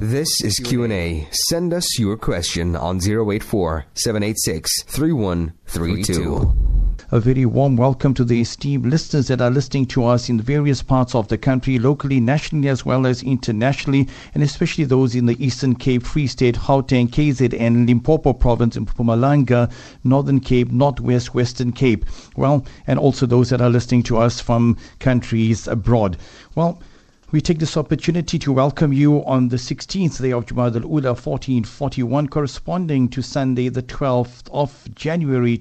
This is Q&A. Send us your question on 084-786-3132. A very warm welcome to the esteemed listeners that are listening to us in various parts of the country, locally, nationally, as well as internationally, and especially those in the Eastern Cape, Free State, Gauteng, KZN, Limpopo Province, and Mpumalanga, Northern Cape, Northwest, Western Cape. Well, and also those that are listening to us from countries abroad. Well, we take this opportunity to welcome you on the 16th day of Jumada al-Ula 1441, corresponding to Sunday the 12th of January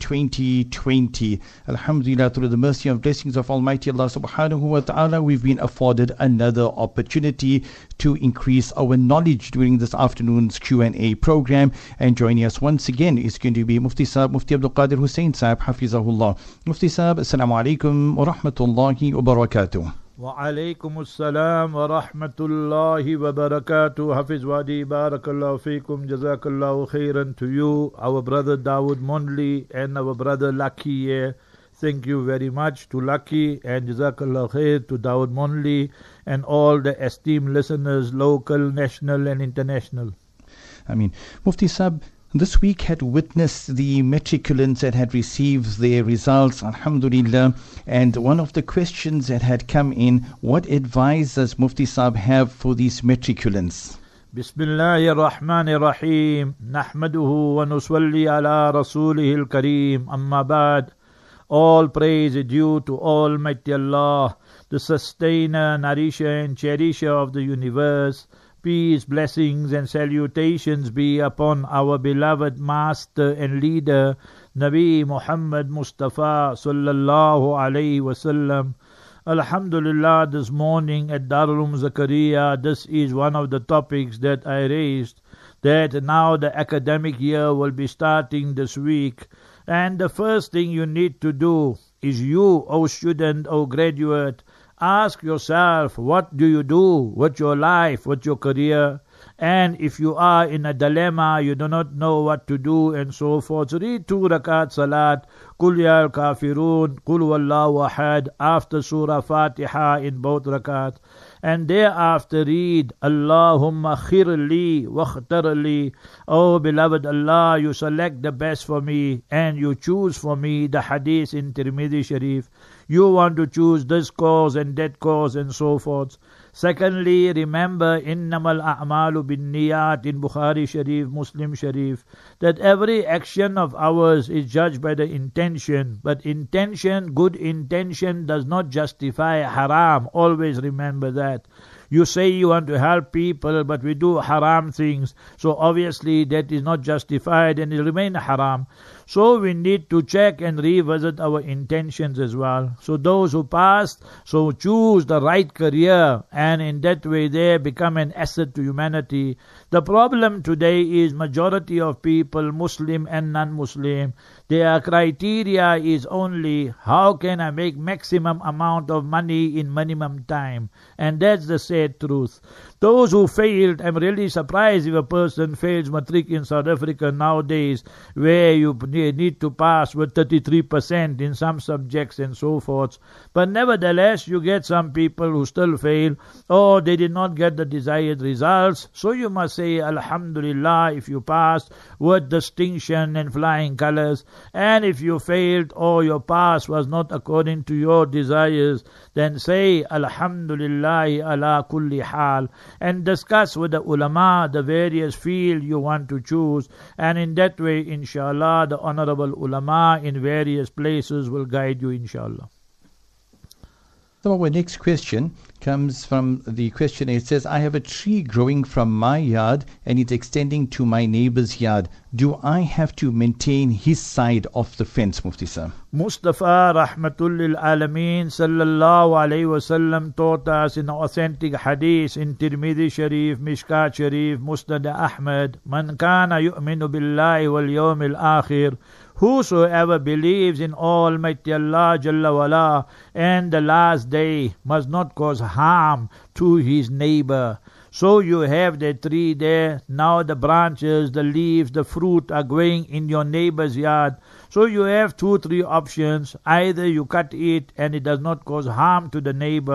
2020. Alhamdulillah, through the mercy and blessings of Almighty Allah subhanahu wa ta'ala, we've been afforded another opportunity to increase our knowledge during this afternoon's Q&A program. And joining us once again is going to be Mufti Sahib, Mufti Abdul Qadir Hussain Sahib, Hafizahullah. Mufti Sahib, Assalamu alaikum wa rahmatullahi wa barakatuh. Wa alaikum assalam wa rahmatullahi wa barakatuh. Hafiz Wadi, barakallahu feekum, jazakallahu khairan to you, our brother Dawood Mondli and our brother Lucky here. Thank you very much to Lucky and jazakallahu khair to Dawood Mondli and all the esteemed listeners, local, national and international. I mean, Mufti Sahib, this week had witnessed the matriculants that had received their results, alhamdulillah, and one of the questions that had come in, what advice does Mufti Sahib have for these matriculants? Bismillahir Rahmanir Rahim. Nahmaduhu wa nusalli ala rasulihil kareem. Amma ba'd. All praise is due to Almighty Allah, the sustainer, nourisher and cherisher of the universe. Peace, blessings and salutations be upon our beloved master and leader, Nabi Muhammad Mustafa sallallahu alayhi wasallam. Alhamdulillah, this morning at Darul Zakaria, this is one of the topics that I raised, that now the academic year will be starting this week. And the first thing you need to do is you, O student, O graduate, ask yourself, what do you do with your life, with your career? And if you are in a dilemma, you do not know what to do and so forth, read 2 rakat salat, Qul ya al-kafirun, Qul wallahu ahad, after Surah Fatiha in both rakat. And thereafter read, Allahumma khirli wakhtarli. Oh beloved Allah, you select the best for me and you choose for me the hadith in Tirmidhi Sharif. You want to choose this cause and that cause and so forth. Secondly, remember, innamal a'malu bin niyat in Bukhari Sharif, Muslim Sharif, that every action of ours is judged by the intention. But intention, good intention, does not justify haram. Always remember that. You say you want to help people, but we do haram things. So obviously that is not justified and it remains haram. So we need to check and revisit our intentions as well. So those who passed, so choose the right career, and in that way they become an asset to humanity. The problem today is majority of people, Muslim and non-Muslim, their criteria is only how can I make maximum amount of money in minimum time. And that's the sad truth. Those who failed, I'm really surprised if a person fails matric in South Africa nowadays, where you need to pass with 33% in some subjects and so forth. But nevertheless, you get some people who still fail, or they did not get the desired results. So you must say, Alhamdulillah, if you passed with distinction and flying colors. And if you failed or your pass was not according to your desires, then say, Alhamdulillah ala kulli hal. And discuss with the ulama the various field you want to choose, and in that way, inshallah, the honorable ulama in various places will guide you, inshallah. So our next question comes from the questioner. It says, I have a tree growing from my yard and it's extending to my neighbor's yard. Do I have to maintain his side of the fence, Mufti Sahib? Mustafa Rahmatul lil Alameen sallallahu alayhi wasallam taught us in authentic hadith in Tirmidhi Sharif, Mishkat Sharif, Musnad Ahmad, Man kana yu'minu billahi wal yawmil akhir. Whosoever believes in Almighty Allah Jalla wala and the last day must not cause harm to his neighbor. So you have the tree there, now the branches, the leaves, the fruit are growing in your neighbor's yard. So you have 2-3 options. Either you cut it and it does not cause harm to the neighbor,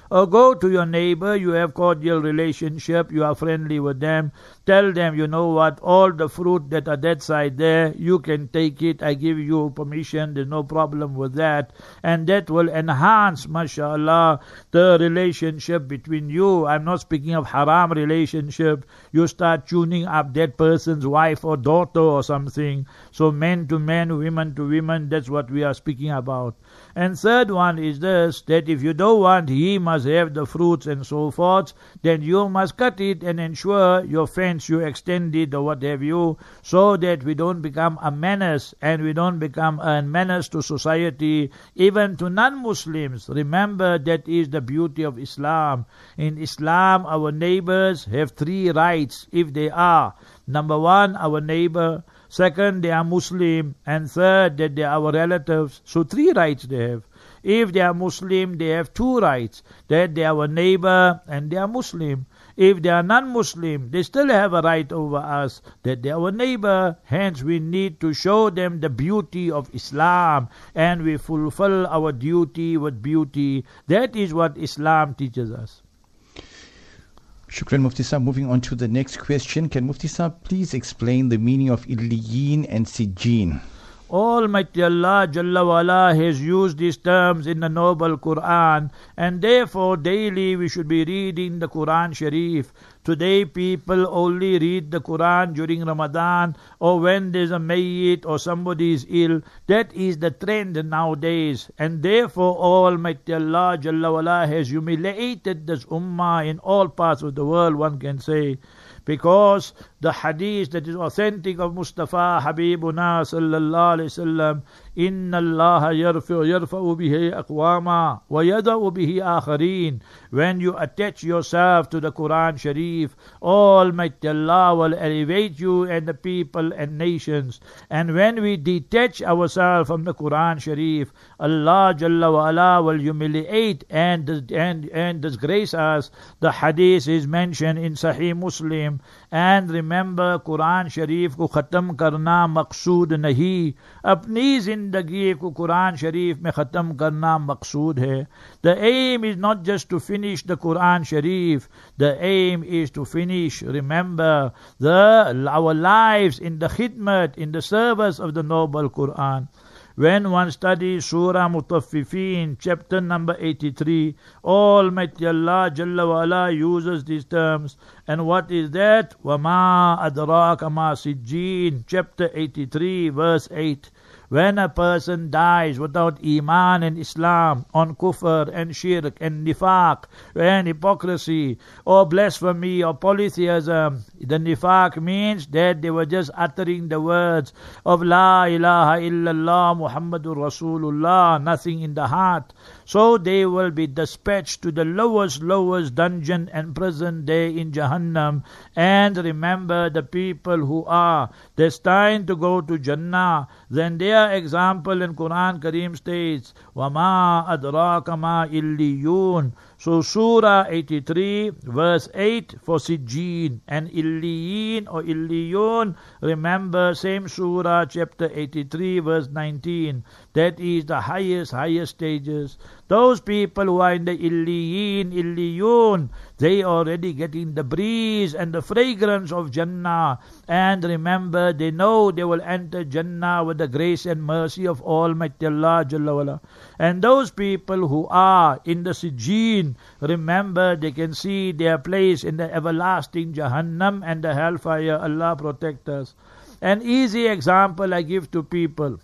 Or go to your neighbor, you have cordial relationship, you are friendly with them. Tell them, you know what, all the fruit that are that side there, you can take it. I give you permission. There's no problem with that. And that will enhance, mashallah, the relationship between you. I'm not speaking of haram relationship. You start tuning up that person's wife or daughter or something. So men to men, women to women, that's what we are speaking about. And third one is this, that if you don't want he must have the fruits and so forth, then you must cut it and ensure your fence, you extend it or what have you, so that we don't become a menace, and we don't become a menace to society, even to non-Muslims. Remember, that is the beauty of Islam. In Islam, our neighbors have 3 rights if they are. Number 1, our neighbor. Second, they are Muslim. And third, that they are our relatives. So 3 rights they have. If they are Muslim, they have 2 rights. That they are our neighbor and they are Muslim. If they are non-Muslim, they still have a right over us, that they are our neighbor. Hence, we need to show them the beauty of Islam, and we fulfill our duty with beauty. That is what Islam teaches us. Shukran, Mufti Sahib. Moving on to the next question. Can Mufti Sahib please explain the meaning of Illiyin and Sijjin? Almighty Allah Jalla wa'ala has used these terms in the noble Quran, and therefore daily we should be reading the Quran Sharif. Today people only read the Quran during Ramadan or when there's a mayyit or somebody is ill. That is the trend nowadays, and therefore Almighty Allah Jalla wa'ala has humiliated this ummah in all parts of the world, one can say. Because the hadith that is authentic of Mustafa Habibuna sallallahu alayhi wasallam, Inna Allah yarfa'u bihi aqwama wa yada'u bihi akharin. When you attach yourself to the Quran Sharif, Almighty Allah will elevate you and the people and nations. And when we detach ourselves from the Quran Sharif, Allah Jalla wa Ala will humiliate and disgrace us. The hadith is mentioned in Sahih Muslim. And remember, Quran Sharif ko khatam karna maqsood nahi. Apni zindagi ko Quran Sharif mein khatam karna maqsood hai. The aim is not just to finish the Quran Sharif. The aim is to finish, remember, our lives in the khidmat, in the service of the noble Quran. When one studies Surah Mutaffifin, chapter number 83, Almighty Allah Jalla wa Ala uses these terms. And what is that? وَمَا أَدْرَاكَ مَا سِجِّينَ, chapter 83, verse 8. When a person dies without Iman and Islam, on kufr and shirk and nifaq and hypocrisy or blasphemy or polytheism, the nifaq means that they were just uttering the words of La ilaha illallah Muhammadur Rasulullah, nothing in the heart. So they will be dispatched to the lowest dungeon and prison there in Jahannam. And remember, the people who are destined to go to Jannah, then their example in Quran Kareem states, وَمَا أَدْرَاكَ مَا إِلِّيُّونَ. So Surah 83 verse 8 for Sijjin, and Illiyin or Illiyun, remember, same Surah chapter 83 verse 19. That is the highest stages. Those people who are in the Illiyin, Illiyun, they already getting the breeze and the fragrance of Jannah. And remember, they know they will enter Jannah with the grace and mercy of Almighty Allah Jalla wa'ala. And those people who are in the Sijjin, remember, they can see their place in the everlasting Jahannam and the hellfire. Allah protect us. An easy example I give to people.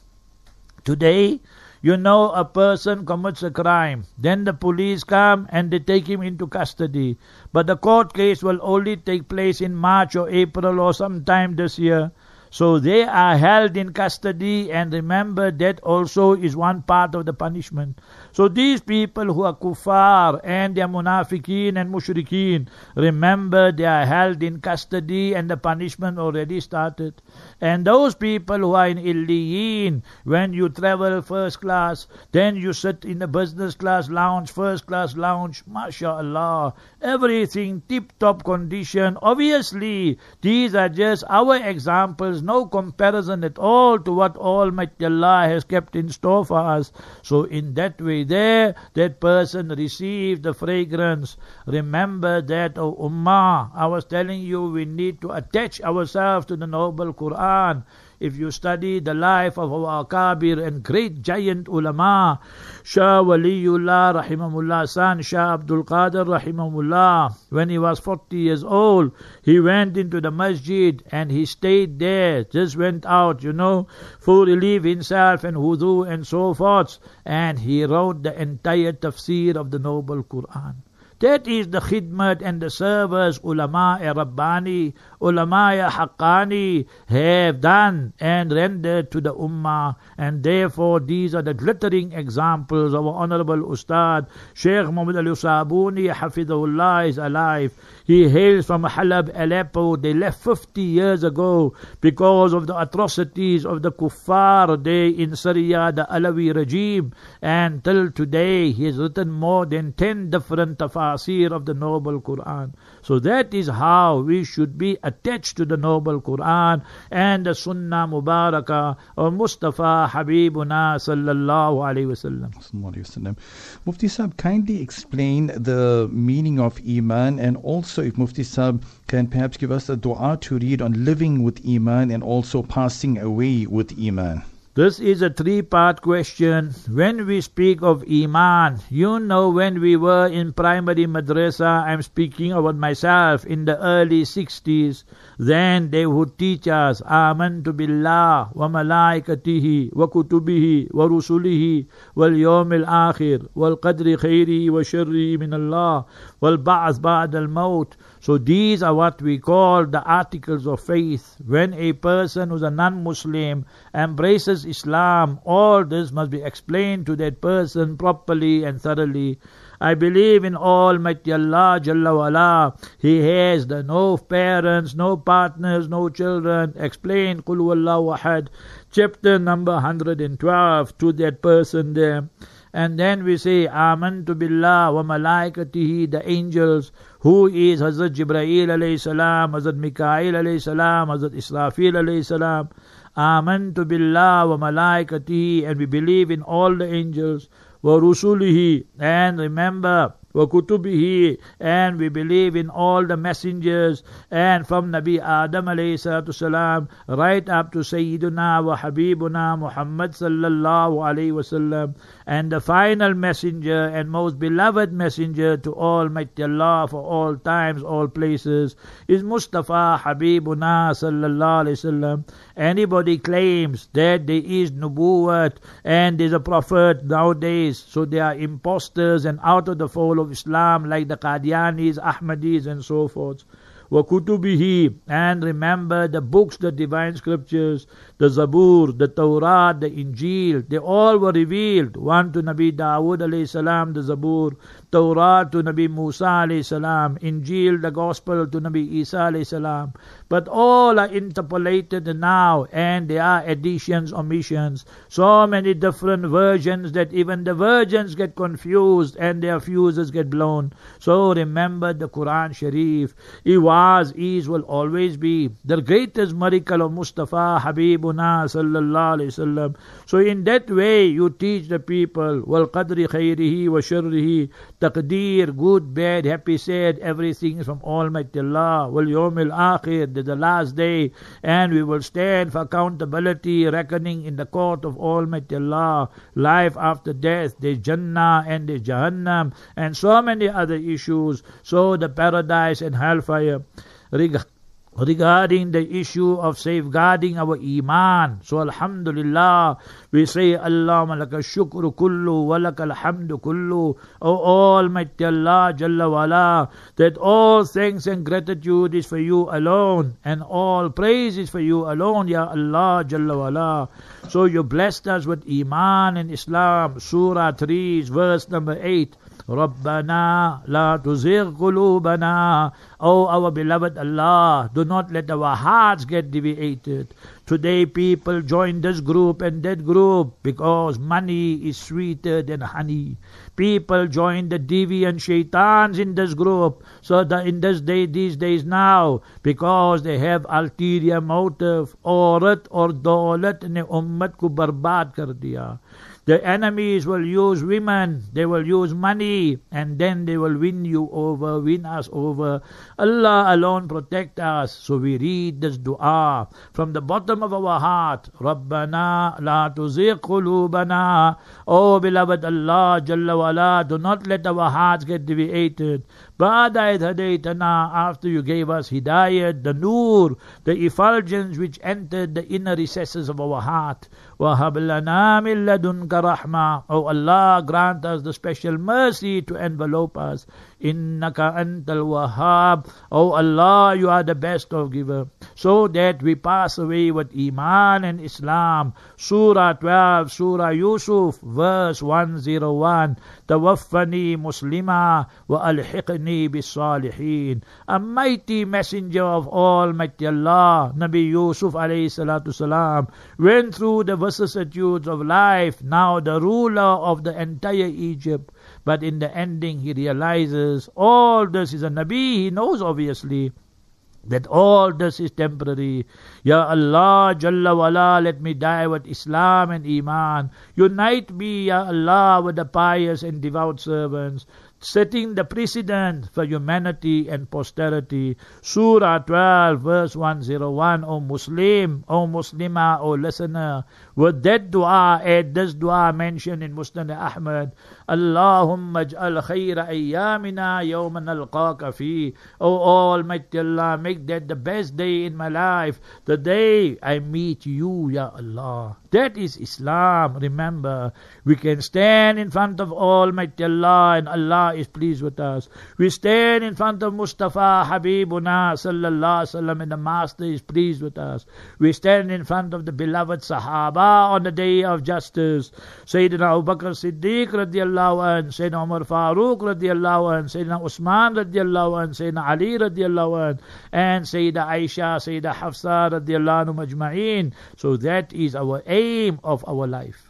Today, you know, a person commits a crime. Then the police come and they take him into custody. But the court case will only take place in March or April or sometime this year. So they are held in custody, and remember, that also is one part of the punishment. So these people who are kuffar and they are munafiqeen and mushrikeen, remember, they are held in custody and the punishment already started. And those people who are in Illiyin, when you travel first class, then you sit in the business class lounge, first class lounge, mashallah, everything tip-top condition. Obviously, these are just our examples, no comparison at all to what Almighty Allah has kept in store for us. So in that way there that person received the fragrance. Remember that, O Ummah. I was telling you we need to attach ourselves to the noble Quran. If you study the life of our Akabir and great giant ulama, Shah Waliullah rahimahullah, son Shah Abdul Qadir rahimahullah, when he was 40 years old, he went into the masjid and he stayed there, just went out, for relief himself and wudu and so forth, and he wrote the entire tafsir of the noble Quran. That is the khidmat and the service ulama-e Rabbani, ulama-e Haqqani have done and rendered to the ummah. And therefore these are the glittering examples of our honorable Ustad Sheikh Muhammad Ali Sabuni Hafidhullah is alive. He hails from Halab, Aleppo. They left 50 years ago because of the atrocities of the kuffar there in Syria, the Alawi regime. And till today he has written more than 10 different tafasir of the noble Quran. So that is how we should be attached to the noble Quran and the Sunnah Mubarakah of Mustafa Habibuna sallallahu alayhi wasallam. Mufti Sahib, kindly explain the meaning of Iman, and also if Mufti Sahib can perhaps give us a dua to read on living with Iman and also passing away with Iman. This is a 3-part question. When we speak of Iman, when we were in primary madrasa, I'm speaking about myself in the early 60s, then they would teach us, Amantu billah wa malaikatihi wa kutubihi wa rusulihi wal yawmil akhir wal qadri khairihi wa sharrihi min Allah wal ba'ath ba'd al maut. So these are what we call the articles of faith. When a person who's a non-Muslim embraces Islam, all this must be explained to that person properly and thoroughly. I believe in Almighty Allah Jalla wa'ala. He has no parents, no partners, no children. Explain Qul Huwallahu Ahad, chapter number 112 to that person there. And then we say, Amantu billah wa malaikatihi, the angels, who is Hazrat Jibreel alayhi salam, Hazrat Mikail alayhi salam, Hazrat Israfil alayhi salam. Amantu billah wa malaikatihi, and we believe in all the angels. Wa rusulihi, and remember, wa kutubihi, and we believe in all the messengers, and from Nabi Adam alayhi salatu salam right up to Sayyiduna wa Habibuna Muhammad sallallahu alayhi wasallam, and the final messenger and most beloved messenger to Almighty Allah for all times, all places, is Mustafa Habibuna sallallahu alayhi wasallam. Anybody claims that there is nubuwwat and there is a prophet nowadays, so they are imposters and out of the fold of Islam, like the Qadianis, Ahmadis and so forth. Wa kutubihi, and remember the books, the divine scriptures, the Zabur, the Torah, the Injil, they all were revealed. One to Nabi Dawood alayhi salam, the Zabur, Torah to Nabi Musa alayhi salam, Injil, the Gospel to Nabi Isa alayhi salam. But all are interpolated now, and they are additions, omissions. So many different versions that even the virgins get confused and their fuses get blown. So remember the Quran Sharif. It was, is, will always be the greatest miracle of Mustafa Habibuna sallallahu alayhi wasallam. So in that way you teach the people, wal qadri khairihi wa sharrihi, taqdeer, good, bad, happy, sad, everything is from Almighty Allah. Wal yawmil akhir, the last day, and we will stand for accountability, reckoning in the court of Almighty Allah. Life after death, there's Jannah and there's Jahannam, and so many other issues. So the paradise and hellfire. Regarding the issue of safeguarding our Iman, so Alhamdulillah, we say Allahumma laka shukru kullu wa laka alhamdu kullu. O Almighty Allah Jalla wa'ala, that all thanks and gratitude is for you alone, and all praise is for you alone, Ya Allah Jalla wa'ala. So you blessed us with Iman and Islam. Surah 3, verse number 8. Rabbana la tuzigh qulubana. Oh, our beloved Allah, do not let our hearts get deviated. Today people join this group and that group because money is sweeter than honey. People join the deviant shaitans in this group, so that in this day, these days now, because they have ulterior motive, aurat or daulat ne ummat ko barbaad kar diya. The enemies will use women, they will use money, and then they will win us over. Allah alone protect us. So we read this dua from the bottom of our heart. Rabbana la tuzigh qulubana. Oh beloved Allah Jalla wala, do not let our hearts get deviated. Ba'da idh hadaytana, after you gave us hidayat, the nur, the effulgence which entered the inner recesses of our heart. وَهَبْ لَنَا مِن لَدُنْكَ رَحْمَةً. Oh Allah, grant us the special mercy to envelope us. إِنَّكَ أَنْتَ الْوَهَّابُ. Oh Allah, you are the best of giver. So that we pass away with Iman and Islam. Surah 12, Surah Yusuf, verse 101. Tawaffani muslima wa alhiqni bis-salihin. A mighty messenger of Almighty Allah, Nabi Yusuf alayhi salatu salam, went through the vicissitudes of life, now the ruler of the entire Egypt. But in the ending he realizes all this is a Nabi. He knows obviously that all this is temporary. Ya Allah Jalla wala, let me die with Islam and Iman. Unite me, Ya Allah, with the pious and devout servants, setting the precedent for humanity and posterity. Surah 12, verse 101. O Muslim, O Muslimah, O listener, with that dua, add this dua mentioned in Musnad Ahmad. Allahumma ij'al khayra ayyamina yawman nalqaka fi. O Almighty Allah, make that the best day in my life, the day I meet you, Ya Allah. That is Islam. Remember, we can stand in front of Almighty Allah and Allah is pleased with us. We stand in front of Mustafa Habibuna sallallahu alaihi wasallam and the Master is pleased with us. We stand in front of the beloved Sahaba on the day of justice. Sayyidina Abu Bakr Siddiq radiallahu anhu, Sayyidina Umar Farooq radiallahu anhu, Sayyidina Usman radiallahu anhu, Sayyidina Ali radiallahu anhu, and Sayyida Aisha, Sayyida Hafsa radiallahu anhu majma'een. So that is our aim of our life.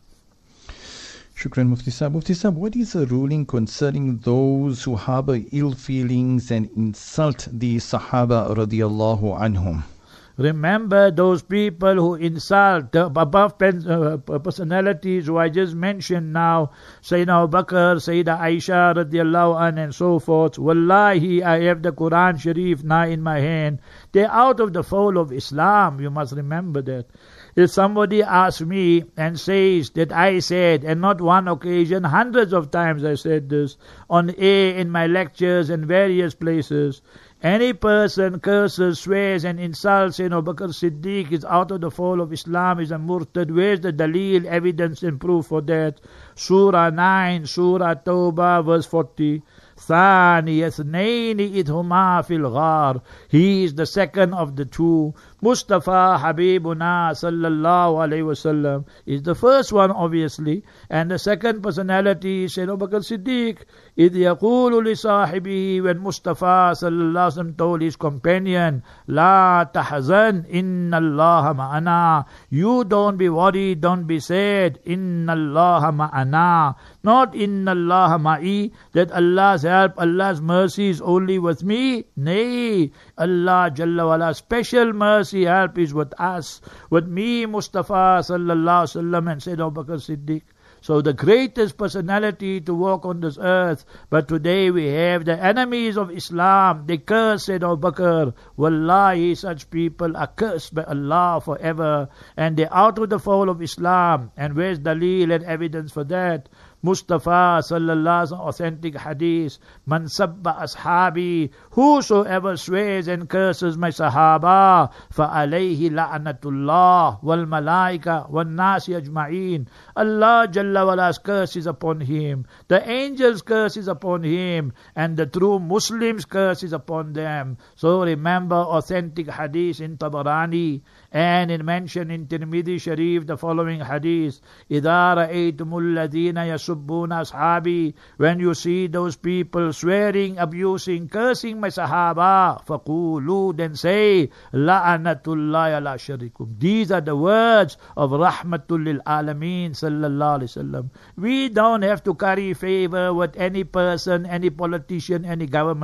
Shukran, Mufti Sahib. Mufti Sahib, what is the ruling concerning those who harbor ill feelings and insult the Sahaba radiallahu anhum? Remember those people who insult the above personalities who I just mentioned now, Sayyidina Abu Bakr, Sayyida Aisha radiallahu anha and so forth. Wallahi, I have the Quran Sharif now in my hand. They're out of the fold of Islam. You must remember that. If somebody asks me and says that I said, and not one occasion, hundreds of times I said this, on air, in my lectures and various places, any person curses, swears and insults Sayyidina Abu Bakr Siddiq is out of the fold of Islam, is a murtad. Where's the dalil, evidence and proof for that? Surah 9, Surah Tawbah, verse 40. ثاني اثنين إذ هما في الغار. He is the second of the two. Mustafa Habibuna sallallahu alayhi wasallam is the first one obviously, and the second personality is Sayyidina Abu Bakr Siddiq. إذ يقول لصاحبه, when Mustafa sallallahu alayhi wasallam told his companion, لا تحزن إن الله معنا. You don't be worried, don't be sad. إن الله معنا. Not إن الله معي, that Allah's help, Allah's mercy is only with me. Nay, Allah Jalla wala, special mercy, help is with us, with me, Mustafa sallallahu alaihi wasallam and Sayyidina Abu Bakr Siddiq. So the greatest personality to walk on this earth. But today we have the enemies of Islam. They curse Sayyidina Abu Bakr. Wallahi, such people are cursed by Allah forever. And they're out of the fold of Islam. And where's dalil and evidence for that? Mustafa sallallahu alaihi wasallam, authentic hadith, man sabba ashabi, whosoever swears and curses my sahaba, fa alayhi la'natullah wal malaika wal nasi ajma'in. Allah Jalla wala's curse is upon him, the angels' curse is upon him, and the true Muslims' curse is upon them. So remember authentic hadith in Tabarani, and it mentioned in Tirmidhi Sharif the following hadith: إِذَا رَأَيْتُمُ الَّذِينَ يَسُبُّونَ أَصْحَابِي, when you see those people swearing, abusing, cursing my Sahaba, فَقُولُوا, then say, لَعَنَةُ اللَّهِ عَلَى شَرِكُمْ. These are the words of Rahmatul lil Alameen sallallahu alaihi wasallam. We don't have to curry favor with any person, any politician, any government.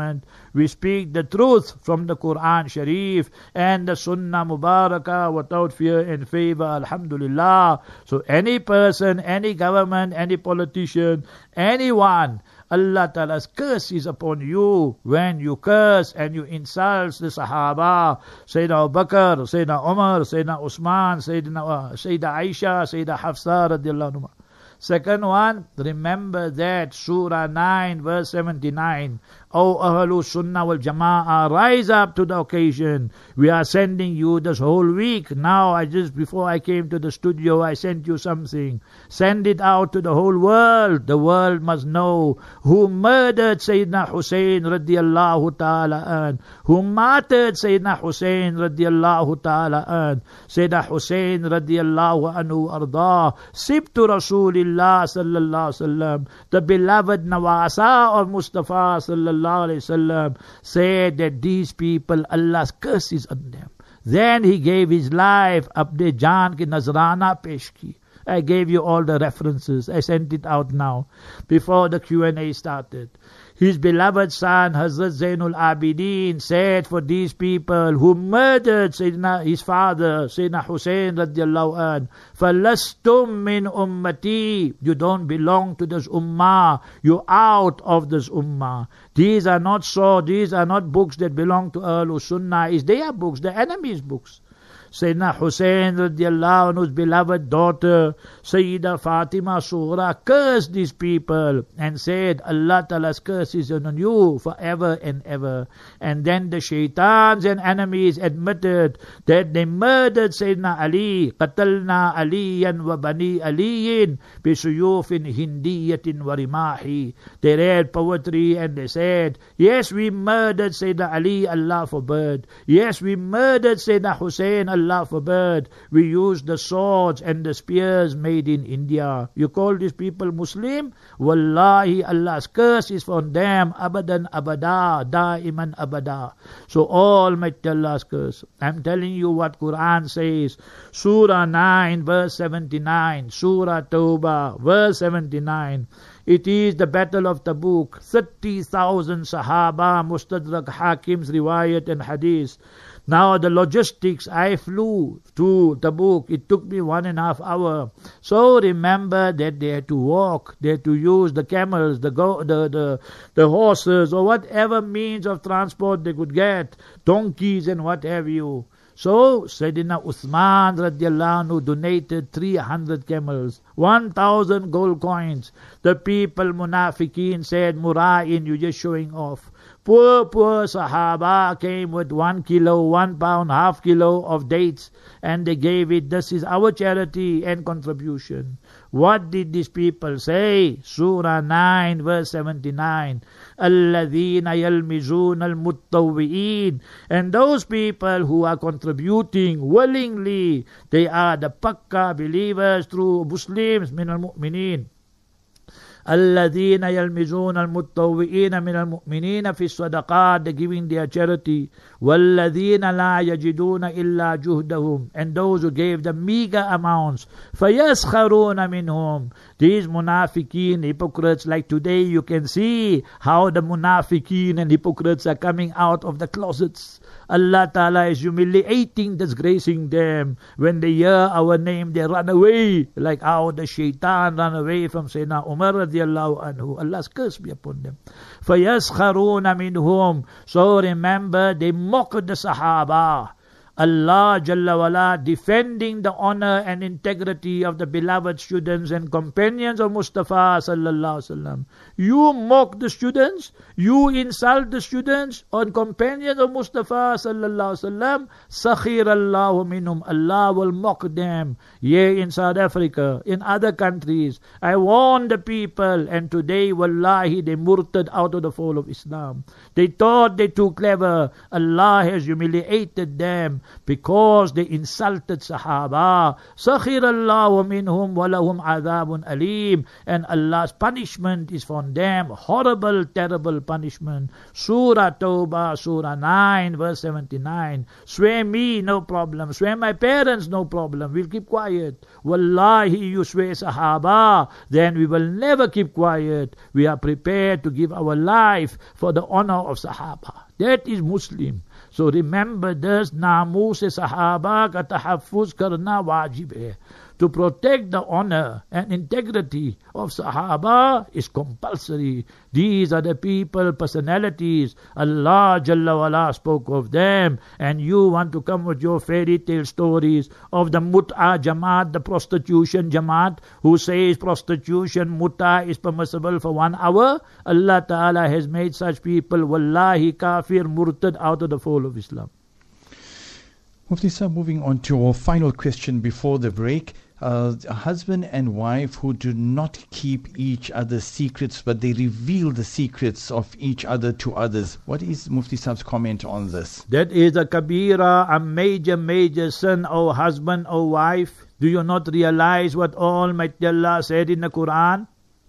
We speak the truth from the Quran Sharif and the Sunnah Mubarakah without fear and favor, alhamdulillah. So any person, any government, any politician, anyone, Allah Ta'ala's curse is upon you when you curse and you insult the Sahaba, Sayyidina Abu Bakr, Sayyidina Umar, Sayyidina Usman, Sayyida Aisha, Sayyida Hafsa radiallahu anha. Second one, remember that Surah 9 verse 79. O Ahlu Sunnah wal Jama'ah, rise up to the occasion. We are sending you this whole week. Now, before I came to the studio, I sent you something. Send it out to the whole world. The world must know who murdered Sayyidina Hussein radiallahu ta'ala an, who martyred Sayyidina Hussein radiallahu ta'ala an, Sayyidina Hussein radiallahu anhu arda, Sibtu Rasulillah sallallahu alaihi wasallam, the beloved Nawasa of Mustafa sallallahu alaihi wasallam, said that these people, Allah's curse is on them. Then he gave his life, apne jaan ki nazrana pesh ki. I gave you all the references. I sent it out now before the Q&A started. His beloved son, Hazrat Zainul Abidin, said for these people who murdered his father, Sayyidina Hussein radiallahu an, فَلَسْتُم مِّنْ ummati. You don't belong to this ummah. You're out of this ummah. These are not books that belong to Ahlul Sunnah. It's their books, the enemy's books. Sayyidina Hussein radiallahu anhu's beloved daughter, Sayyida Fatima Sughra, cursed these people and said, Allah Ta'ala's curse is on you forever and ever. And then the shaitans and enemies admitted that they murdered Sayyidina Ali, qatalna aliyan wa bani aliyin bisuyufin hindiyatin wa rimahi. They read poetry and they said, yes, we murdered Sayyidina Ali, Allah forbid. Yes, we murdered Sayyidina Hussein, Allah forbid. We use the swords and the spears made in India. You call these people Muslim? Wallahi, Allah's curse is on them. Abadan abada, daiman abada. So Almighty Allah's curse. I'm telling you what Quran says. Surah 9 verse 79. Surah Tawbah verse 79. It is the Battle of Tabuk. 30,000 Sahaba, Mustadrak Hakim's riwayat and hadith. Now the logistics, I flew to Tabuk. It took me 1.5 hours. So remember that they had to walk, they had to use the camels, the horses, or whatever means of transport they could get, donkeys and what have you. So Sayyidina Uthman radiallahu anhu donated 300 camels, 1,000 gold coins. The people Munafiqeen said, Mura'in, you're just showing off. Poor Sahaba came with 1 kilo, 1 pound, half kilo of dates, and they gave it. This is our charity and contribution. What did these people say? Surah 9 verse 79. الَّذِينَ يَلْمِزُونَ الْمُتَّوِّئِينَ. And those people who are contributing willingly, they are the Pakka believers through Muslims, min al-mu'mineen. الَّذِينَ يَلْمِزُونَ الْمُتَّوِّئِينَ مِنَ الْمُؤْمِنِينَ فِي الصَّدَقَاتِ. They're giving their charity. وَالَّذِينَ لَا يَجِدُونَ إِلَّا جُهْدَهُم. And those who gave the meager amounts. فَيَسْخَرُونَ مِنْهُمْ. These munafiqeen, hypocrites, like today you can see how the munafiqeen and hypocrites are coming out of the closets. Allah Ta'ala is humiliating, disgracing them. When they hear our name, they run away, like how the shaitan ran away from Sayyidina Umar radiallahu anhu. Allah's curse be upon them. فَيَسْخَرُونَ مِنْهُمْ. So remember, they mocked the Sahaba. Allah Jalla wala defending the honor and integrity of the beloved students and companions of Mustafa sallallahu alaihi wasallam. You mock the students, you insult the students and companions of Mustafa sallallahu alaihi wasallam. Sakhir Allahu minhum. Allah will mock them. Yea, in South Africa, in other countries. I warn the people, and today, wallahi, they murtad out of the fold of Islam. They thought they too clever. Allah has humiliated them. because they insulted Sahaba. Sakhir Allahu minhum walahum adhabun alim. And Allah's punishment is for them. Horrible, terrible punishment. Surah Tawbah, Surah 9, verse 79. Swear me, no problem. Swear my parents, no problem. We'll keep quiet. Wallahi, you swear Sahaba, then we will never keep quiet. We are prepared to give our life for the honor of Sahaba. That is Muslim. So remember this, namus Sahaba ka tahaffuz karna wajib hai. To protect the honor and integrity of Sahaba is compulsory. These are the people, personalities. Allah Jalla wala spoke of them. And you want to come with your fairy tale stories of the Mut'a Jamaat, the prostitution Jamaat, who says prostitution, Mut'a is permissible for 1 hour. Allah Ta'ala has made such people, wallahi, kafir, murtad, out of the fold of Islam. Mufti Sahib, moving on to our final question before the break. A husband and wife who do not keep each other's secrets, but they reveal the secrets of each other to others. What is Mufti Sahib's comment on this? That is a kabira, a major, major sin, O husband, O wife. Do you not realize what Almighty Allah said in the Quran?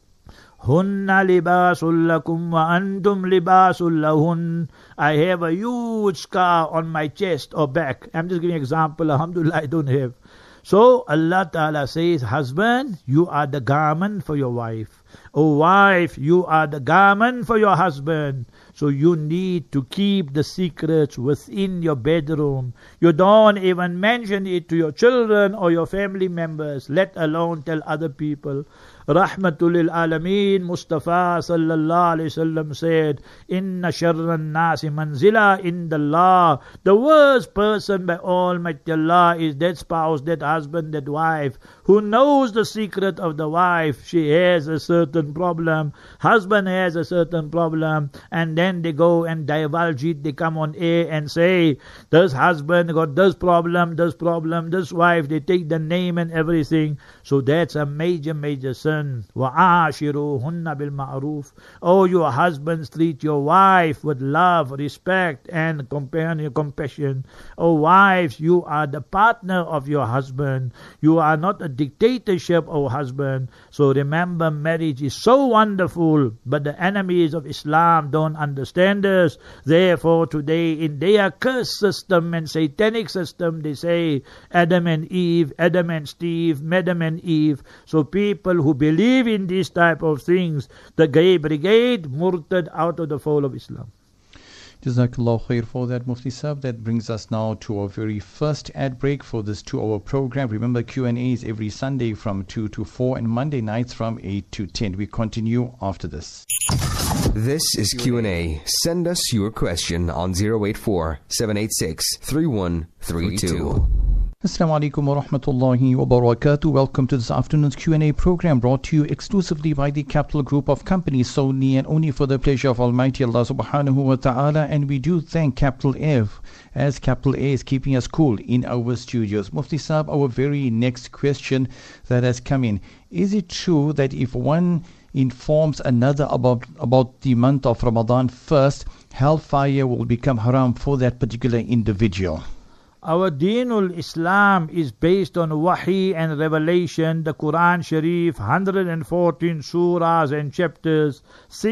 Hunna libasul lakum wa antum libasul lahun. I have a huge scar on my chest or back. I'm just giving an example. Alhamdulillah, I don't have. So Allah Ta'ala says, husband, you are the garment for your wife. O wife, you are the garment for your husband. So you need to keep the secrets within your bedroom. You don't even mention it to your children or your family members, let alone tell other people. Rahmatul lil Alameen, Mustafa sallallahu alayhi wasallam said, Inna sharran nasi manzila indallah. The worst person by Almighty Allah is that spouse, that husband, that wife, who knows the secret of the wife. She has a certain problem, husband has a certain problem, and then they go and divulge it. They come on air and say, this husband got this problem, this wife, they take the name and everything. So that's a major, major sin. وَعَاشِرُوهُنَّ بِالْمَعْرُوفِ. Oh, your husbands, treat your wife with love, respect, and compassion. Oh, wives, you are the partner of your husband. You are not a dictatorship, oh husband. So remember, marriage is so wonderful, but the enemies of Islam don't understand this. Therefore, today, in their curse system and satanic system, they say Adam and Eve, Adam and Steve, Madam and Eve. So people who believe in these type of things, the Gay Brigade, murtad, out of the fold of Islam. Jazakallah khair for that, Mufti Sahib. That brings us now to our very first ad break for this 2-hour program. Remember, Q&A is every Sunday from 2 to 4 and Monday nights from 8 to 10. We continue after this. This is Q&A. Send us your question on 084-786-3132. Assalamu alaikum wa rahmatullahi wa barakatuh. Welcome to this afternoon's Q&A program, brought to you exclusively by the Capital Group of Companies, solely and only for the pleasure of Almighty Allah subhanahu wa ta'ala. And we do thank Capital Air, as Capital Air is keeping us cool in our studios. Mufti Sahib, our very next question that has come in. Is it true that if one informs another about the month of Ramadan first, hellfire will become haram for that particular individual? Our Deenul Islam is based on Wahi and Revelation, the Quran Sharif, 114 surahs and chapters,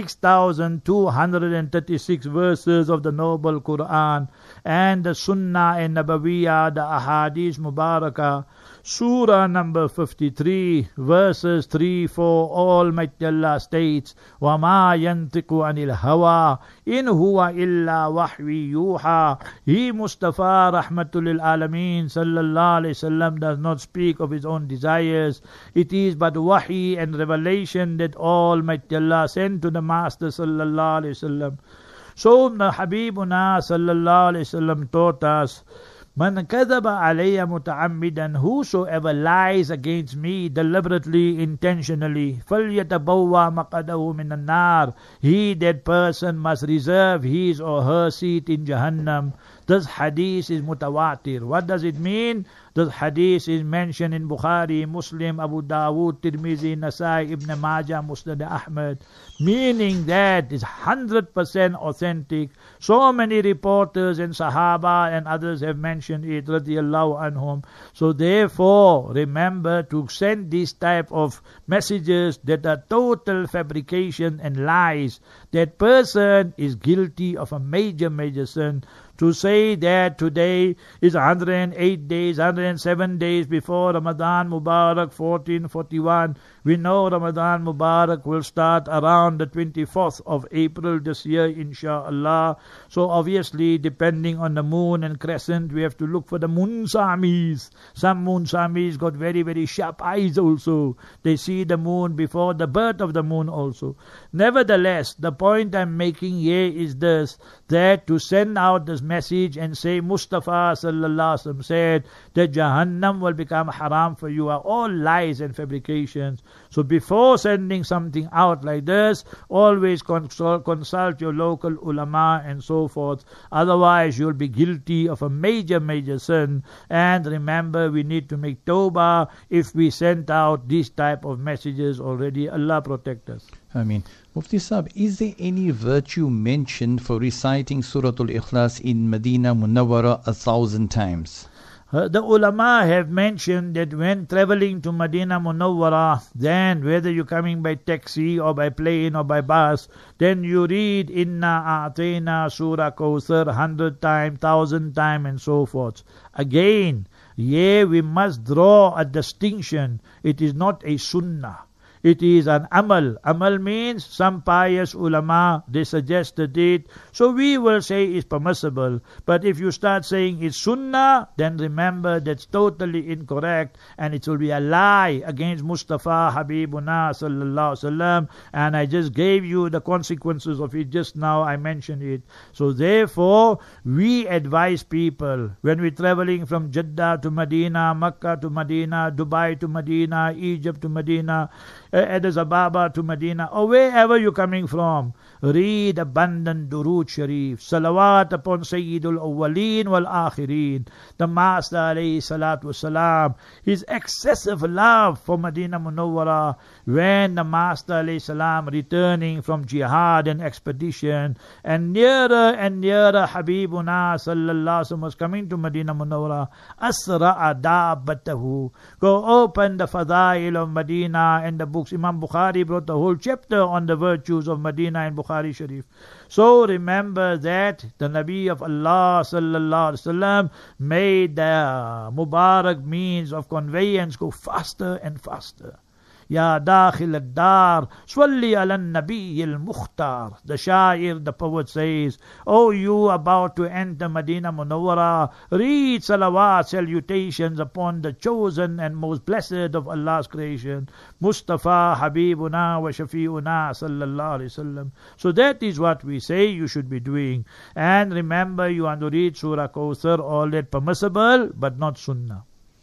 6,236 verses of the Noble Quran, and the Sunnah and Nabawiyah, the Ahadith Mubarakah. Surah number 53, verses 3-4, Almighty Allah states, وَمَا يَنْتِقُ عَنِ الْهَوَىٰ إِنْ هُوَ إِلَّا وَحْوِي يُوحَىٰ. He, Mustafa Rahmatul lil Alameen sallallahu alayhi wasallam, does not speak of his own desires. It is but wahi and revelation that Almighty Allah sent to the Master sallallahu alayhi wasallam. So the Habibuna sallallahu alayhi wasallam taught us, Man kadhaba alayya muta'ammidan, whosoever lies against me deliberately, intentionally, falyatabawwa maqadahu minan nar, he, that person, must reserve his or her seat in Jahannam. This hadith is mutawatir. What does it mean? This hadith is mentioned in Bukhari, Muslim, Abu Dawood, Tirmizi, Nasai, Ibn Majah, Musnad Ahmad, meaning that it's 100% authentic. So many reporters and Sahaba and others have mentioned it, radiyallahu anhum. So therefore, remember to send these type of messages that are total fabrication and lies. That person is guilty of a major, major sin. To say that today is 108 days, 107 days before Ramadan Mubarak 1441. We know Ramadan Mubarak will start around the 24th of April this year, inshaAllah. So obviously, depending on the moon and crescent, we have to look for the Munsamis. Some Munsamis got very, very sharp eyes also. They see the moon before the birth of the moon also. Nevertheless, the point I'm making here is this, that to send out this message and say Mustafa sallallahu alaihi wasallam said that Jahannam will become haram for you are all lies and fabrications. So before sending something out like this, always consult your local ulama and so forth. Otherwise, you'll be guilty of a major, major sin. And remember, we need to make tawbah if we sent out these type of messages already. Allah protect us. Ameen. Mufti Sahib, is there any virtue mentioned for reciting Surah Al-Ikhlas in Medina Munawwara 1,000 times? The ulama have mentioned that when traveling to Medina Munawwara, then whether you're coming by taxi or by plane or by bus, then you read Inna A'tayna Surah Kawthar 100 times, 1,000 times and so forth. Again, we must draw a distinction. It is not a sunnah. It is an amal. Amal means some pious ulama, they suggested it. So we will say it's permissible. But if you start saying it's sunnah, then remember that's totally incorrect. And it will be a lie against Mustafa Habibuna sallallahu alaihi wasallam. And I just gave you the consequences of it just now. I mentioned it. So therefore, we advise people when we're traveling from Jeddah to Medina, Makkah to Medina, Dubai to Medina, Egypt to Medina, Addis Ababa to Medina, or wherever you're coming from, read abundant Durood Sharif, salawat upon Sayyidul Awwaleen wal Akhirin. The Master alayhi salatu wasalam, his excessive love for Medina Munawwara, when the Master alayhi salam returning from jihad and expedition, and nearer Habibuna sallallahu alaihi wasallam was coming to Medina Munawwara, asra'a dabbatahu, go open the Fadail of Medina and the books. Imam Bukhari brought the whole chapter on the virtues of Medina in Bukhari Sharif. So remember that the Nabi of Allah sallallahu alaihi wasallam made the Mubarak means of conveyance go faster and faster. Ya dakhil ad-dar, swalli ala nabiy al-mukhtar. The shair, the poet says, oh, you about to enter Medina Munawwara, read salawat, salutations upon the chosen and most blessed of Allah's creation, Mustafa Habibuna wa Shafi'una sallallahu alaihi wasallam. So that is what we say you should be doing. And remember, you want to read Surah Kawthar, all that permissible, but not sunnah.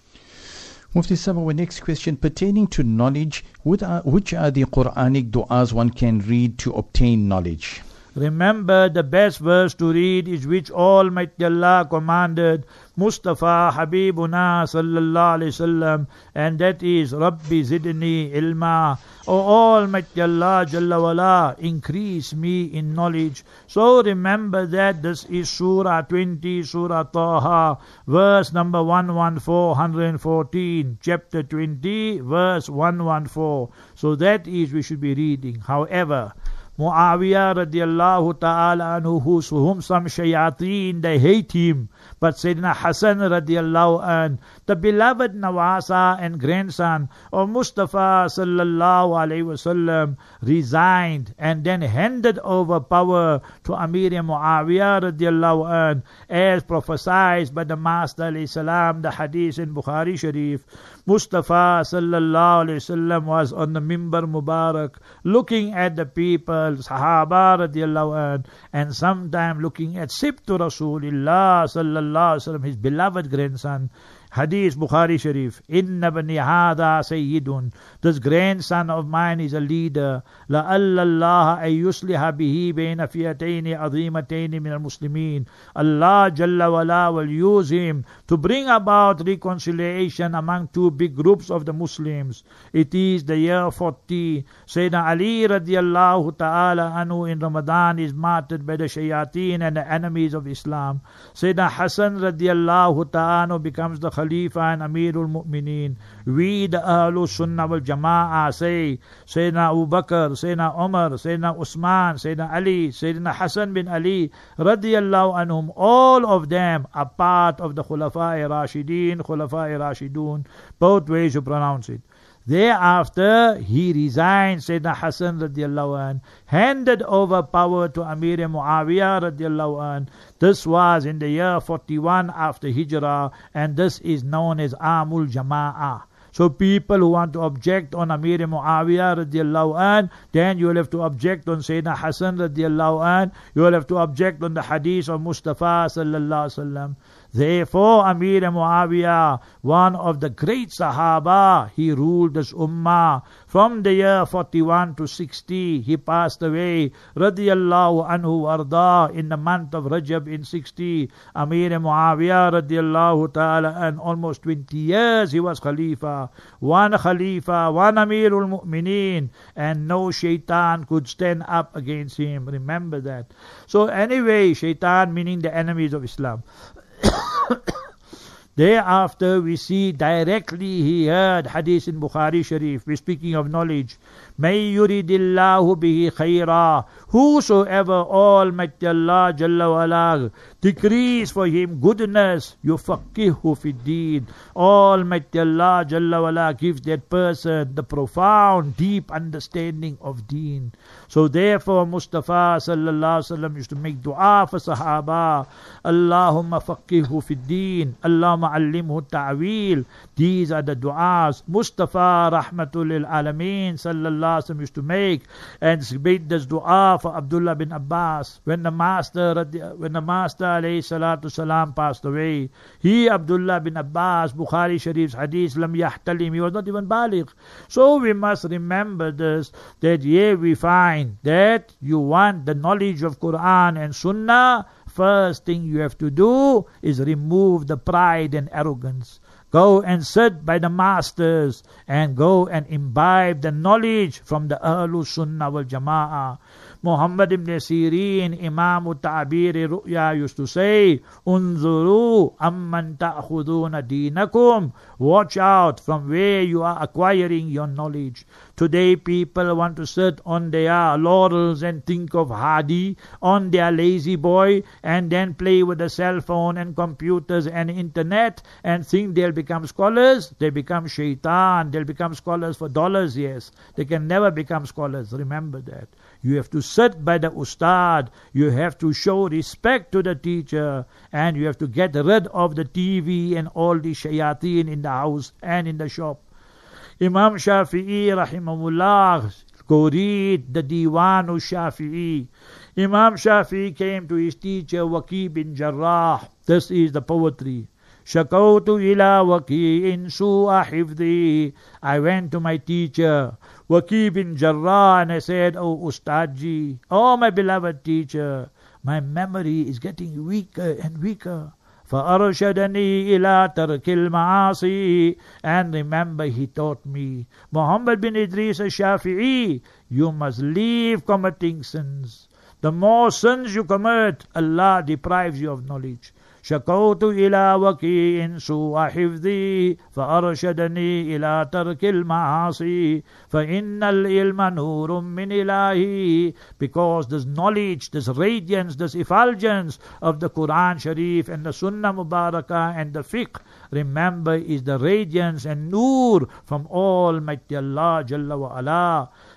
Mufti Sahib, our next question pertaining to knowledge, which are the Quranic du'as one can read to obtain knowledge? Remember, the best verse to read is which Almighty Allah commanded Mustafa Habibuna sallallahu alaihi wasallam, and that is Rabbi Zidni Ilma. O Almighty Allah Jalla wala, increase me in knowledge. So remember that this is Surah 20, Surah Taha, verse number 114, chapter 20, verse 114. So that is we should be reading. However, Muawiyah radiallahu ta'ala anhu, whom some shayateen, they hate him. But Sayyidina Hassan radiallahu anh, the beloved Nawasa and grandson of Mustafa sallallahu alayhi wasallam, resigned and then handed over power to Amir Muawiyah radiallahu anh, as prophesied by the Master alayhi salam, the hadith in Bukhari Sharif. Mustafa sallallahu alayhi wasallam was on the Mimbar Mubarak, looking at the people, Sahaba radiallahu anh, and sometime looking at Sibtu Rasulillah sallallahu alayhi wasallam, his beloved grandson. Hadith Bukhari Sharif. Inna bani hadha sayyidun. This grandson of mine is a leader. لَأَلَّ اللَّهَ أَن يُصْلِحَ بِهِ بَيْنَ فِيَتَيْنِ عَظِيمَتَيْنِ مِنَ الْمُسْلِمِينَ. Allah Jalla wala will use him to bring about reconciliation among two big groups of the Muslims. It is the year 40. Sayyidina Ali radiallahu ta'ala anhu in Ramadan is martyred by the shayateen and the enemies of Islam. Sayyidina Hassan radiallahu ta'ala becomes the Khalifa and Amirul Mu'mineen. We the Ahlul Sunnah wal Jama'ah say Sayyidina Abu Bakr, Sayyidina Umar, Sayyidina Usman, Sayyidina Ali, Sayyidina Hassan bin Ali radiallahu anhum, all of them are part of the Khulafa'i Rashideen, Khulafa'i Rashidun, both ways you pronounce it. Thereafter, he resigned, Sayyidina Hassan radiallahu anh, handed over power to Amir Muawiyah radiallahu anh. This was in the year 41 after Hijrah, and this is known as Amul Jama'ah. So people who want to object on Amir Muawiyah radiallahu anh, then you will have to object on Sayyidina Hassan radiallahu anh, you will have to object on the hadith of Mustafa sallallahu alaihi wasallam. Therefore, Amir Muawiyah, one of the great Sahaba, he ruled this ummah. From the year 41 to 60, he passed away, radiyallahu anhu warda, in the month of Rajab in 60. Amir Muawiyah, radiyallahu ta'ala, and almost 20 years he was Khalifa. One Amirul Mu'mineen, and no shaitan could stand up against him. Remember that. So anyway, shaitan meaning the enemies of Islam. Thereafter we see directly he heard hadith in Bukhari Sharif. We're speaking of knowledge. May yuridillahu bihi khayra. Whosoever Almighty Allah Jalla wala decrees for him goodness, yufaqihu fid deen. Almighty Allah Jalla wala gives that person the profound, deep understanding of deen. So therefore Mustafa sallallahu alaihi wasallam used to make dua for Sahaba. Allahumma faqihu fid deen. Allahumma allimhu ta'wil. These are the du'as Mustafa rahmatul lil alameen sallallahu alaihi wasallam used to make, and made this dua for Abdullah bin Abbas when the master alayhi salatu salam passed away. He, Abdullah bin Abbas, Bukhari Sharif's hadith, lam yahtalim, he was not even baligh. So we must remember this, that here we find that you want the knowledge of Quran and Sunnah, first thing you have to do is remove the pride and arrogance. Go and sit by the masters and go and imbibe the knowledge from the Ahlul Sunnah wal Jama'ah. Muhammad ibn Sirin, Imam Ta'biri Ru'ya, used to say, Unzuru amman ta'khuduna dinakum. Watch out from where you are acquiring your knowledge. Today people want to sit on their laurels and think of Hadi, on their lazy boy, and then play with the cell phone and computers and internet and think they'll become scholars. They become shaitan. They'll become scholars for dollars, yes. They can never become scholars. Remember that. You have to sit by the ustad. You have to show respect to the teacher. And you have to get rid of the TV and all the shayateen in the house and in the shop. Imam Shafi'i rahimahullah, go read the Diwan Shafi'i. Imam Shafi'i came to his teacher Waqi bin Jarrah. This is the poetry. Shakawtu ila Waqi'in su'a hifdhi. I went to my teacher Waqi bin Jarrah and I said, Oh Ustadji, oh my beloved teacher, my memory is getting weaker and weaker. فَأَرْشَدَنِي إِلَىٰ تَرْكِ الْمَعَاصِي. And remember, he taught me, Muhammad bin Idris al-Shafi'i, you must leave committing sins. The more sins you commit, Allah deprives you of knowledge. شكوت إلى وكيء سوء حفظي فأرشدني إلى ترك المعاصي فإن العلم نور من إلهي. Because this knowledge, this radiance, this effulgence of the Quran Sharif and the Sunnah Mubarakah and the fiqh, remember, is the radiance and nur from Almighty Allah Jalla wa Ala.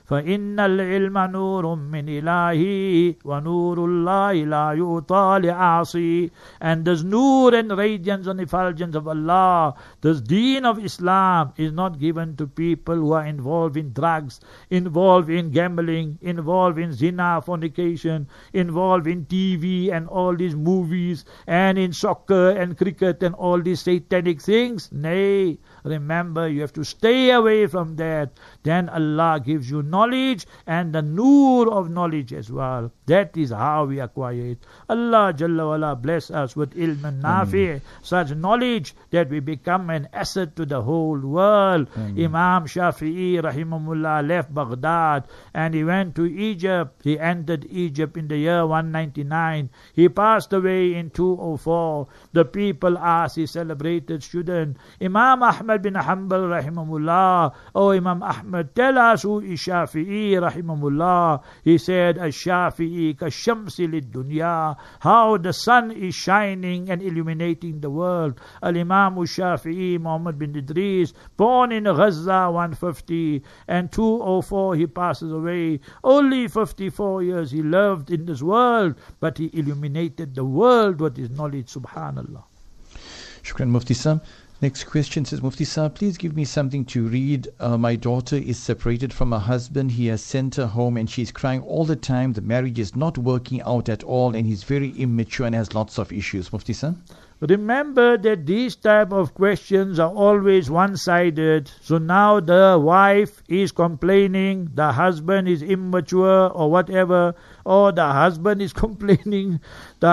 فَإِنَّ الْعِلْمَ نُورٌ مِّنْ إِلَهِ وَنُورُ اللَّهِ لَا يُعْطَى لِعَاصِي. And this nur and radiance and effulgence of Allah, this deen of Islam is not given to people who are involved in drugs, involved in gambling, involved in zina, fornication, involved in TV and all these movies, and in soccer and cricket and all these satanic things. Nay, remember, you have to stay away from that. Then Allah gives you knowledge and the nur of knowledge as well. That is how we acquire it. Allah Jalla wala bless us with ilm and nafi, such knowledge that we become an asset to the whole world. Imam Shafi'i rahimahullah left Baghdad and he went to Egypt. He entered Egypt in the year 199. He passed away in 204. The people asked his celebrated student, Imam Ahmad bin Hanbal rahimahullah, oh Imam Ahmad, tell us who is Shafi'i rahimahullah. He said, Ash-Shafi'i ka-shamsi lid-dunya, how the sun is shining and illuminating the world. Al-Imam Shafi'i Muhammad bin Idris, born in Gaza 150 and 204 he passes away. Only 54 years he lived in this world, but he illuminated the world with his knowledge. Subhanallah. Shukran, Mufti Sahib. Next question says, Mufti Sahib, please give me something to read. My daughter is separated from her husband. He has sent her home and she's crying all the time. The marriage is not working out at all and he's very immature and has lots of issues. Mufti Sahib? Remember that these type of questions are always one-sided. So now the wife is complaining, the husband is immature or whatever, or the husband is complaining, the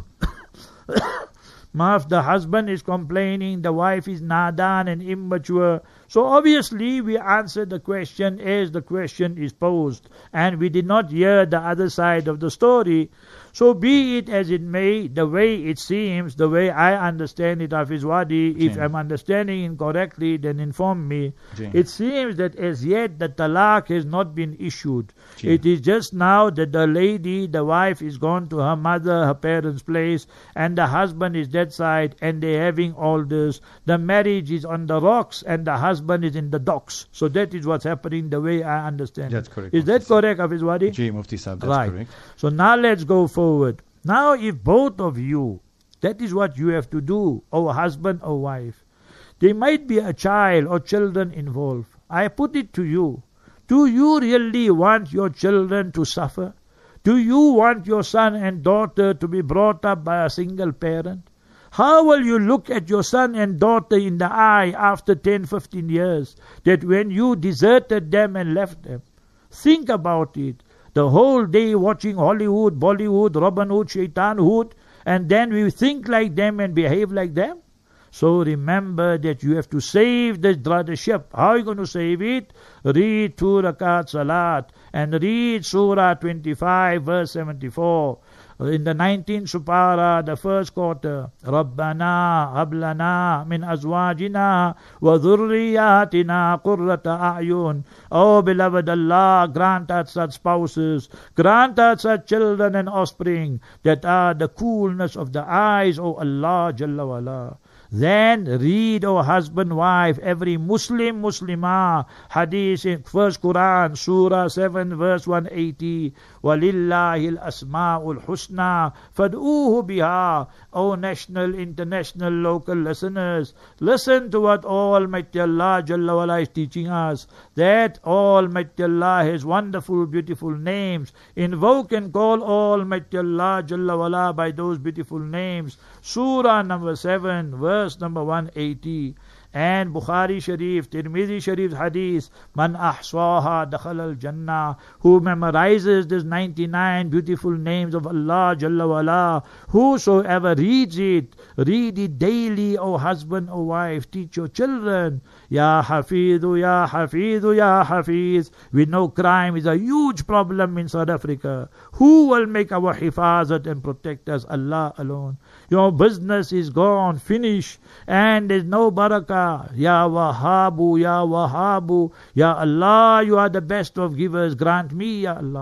husband is complaining, the wife is nadan and immature. So obviously we answer the question as the question is posed, and we did not hear the other side of the story. So be it as it may, the way it seems, the way I understand it, Hafiz Wadi, if I'm understanding incorrectly, then inform me. It seems that as yet the talaq has not been issued. It is just now that the lady, the wife, is gone to her mother, her parents' place, and the husband is that side, and they're having all this. The marriage is on the rocks, and the husband is in the docks. So that is what's happening, the way I understand That's it. correct. Is that correct, Hafiz Wadi? Mufti Sahib, that's right. correct. So now let's go forward. Now if both of you, that is what you have to do, or husband or wife, there might be a child or children involved. I put it to you, do you really want your children to suffer? Do you want your son and daughter to be brought up by a single parent? How will you look at your son and daughter in the eye after 10, 15 years, that when you deserted them and left them? Think about it. The whole day watching Hollywood, Bollywood, Robin Hood, Shaitan Hood, and then we think like them and behave like them? So remember that you have to save the ship. How are you going to save it? Read 2 rakat salat and read Surah 25 verse 74. In the 19th Supara, the first quarter, Rabbana hablana min azwajina wa dhurriyatina qurrata a'yun. Oh beloved Allah, grant us such spouses, grant us such children and offspring that are the coolness of the eyes, O Allah Jalla wala. Then read, O husband, wife, every Muslim, Muslimah, hadith in first Quran, Surah 7, verse 180. وَلِلَّهِ الْأَسْمَاءُ الْحُسْنَى فَادْعُوهُ بِهَا. O national, international, local listeners, listen to what Almighty Allah Jalla wala is teaching us. That Almighty Allah has wonderful, beautiful names. Invoke and call Almighty Allah Jalla wala by those beautiful names. Surah number 7, verse number 180. And Bukhari Sharif, Tirmidhi Sharif hadith, Man ahsaha dakhal al-jannah, who memorizes these 99 beautiful names of Allah Jalla wala, whosoever reads it, read it daily, O husband, O wife, teach your children. Ya Hafidhu, Ya Hafidhu, Ya Hafiz. We know crime is a huge problem in South Africa. Who will make our hifazat and protect us? Allah alone. Your business is gone, finished, and there's no barakah. Ya Wahhabu, Ya Wahhabu, Ya Allah, you are the best of givers. Grant me, Ya Allah.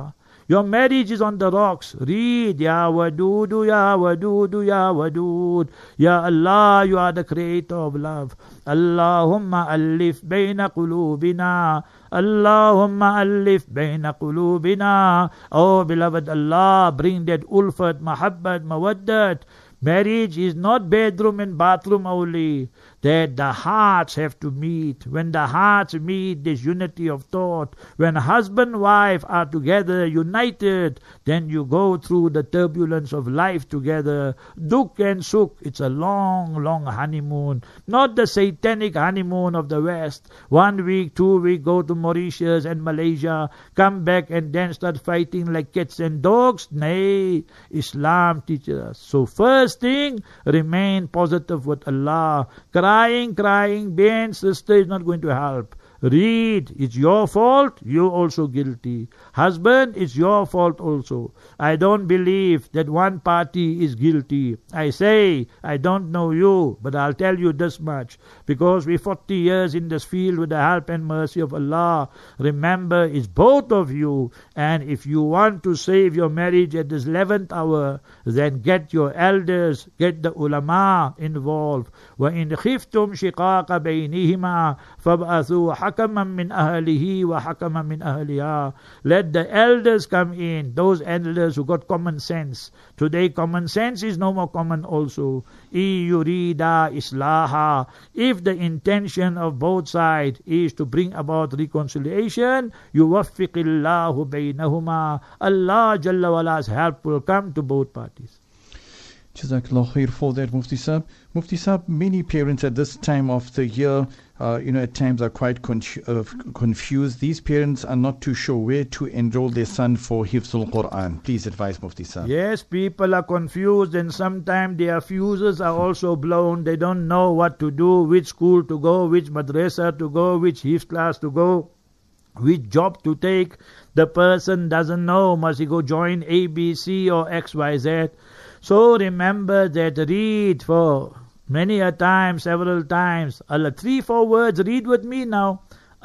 Your marriage is on the rocks. Read, Ya Wadudu, Ya Wadudu, Ya Wadud. Ya Allah, you are the creator of love. Allahumma alif bayna qulubina. Allahumma alif bayna qulubina. Oh beloved Allah, bring that ulfat, mahabbat, mawaddat. Marriage is not bedroom and bathroom only. That the hearts have to meet. When the hearts meet, there's unity of thought. When husband and wife are together, united, then you go through the turbulence of life together. Duk and Suk, it's a long, long honeymoon. Not the satanic honeymoon of the West. 1 week, 2 weeks, go to Mauritius and Malaysia, come back and then start fighting like cats and dogs. Nay, Islam teaches us. So first thing, remain positive with Allah. Crying, being sister is not going to help. Read, it's your fault, you also guilty. Husband, it's your fault also. I don't believe that one party is guilty. I say, I don't know you, but I'll tell you this much. Because we're 40 years in this field with the help and mercy of Allah. Remember, it's both of you. And if you want to save your marriage at this 11th hour, then get your elders, get the ulama involved. وَإِنْ خِفْتُمْ شِقَاقَ بَيْنِهِمَا فَابْعَثُوا حَكَمًا مِنْ أَهْلِهِ وَحَكَمًا مِنْ أَهْلِهَا. Let the elders come in, those elders who got common sense. Today common sense is no more common also. إِن يُرِيدَ إِصْلَاحًا. If the intention of both sides is to bring about reconciliation, يُوَفِّقِ اللَّهُ بَيْنَهُمَا. Allah Jalla wala's help will come to both parties. Jazakallah khair for that, Mufti Sahib. Mufti Sahib, many parents at this time of the year, at times are quite confused. These parents are not too sure where to enroll their son for Hifzul Quran. Please advise, Mufti Sahib. Yes, people are confused and sometimes their fuses are also blown. They don't know what to do, which school to go, which madrasa to go, which Hifz class to go, which job to take. The person doesn't know, must he go join ABC or XYZ. So remember that read for many a time, several times. Allah, 3-4 words, read with me now.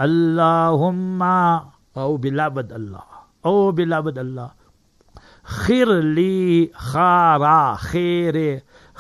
Allahumma, oh beloved Allah, oh beloved Allah. Khirli khara khaire.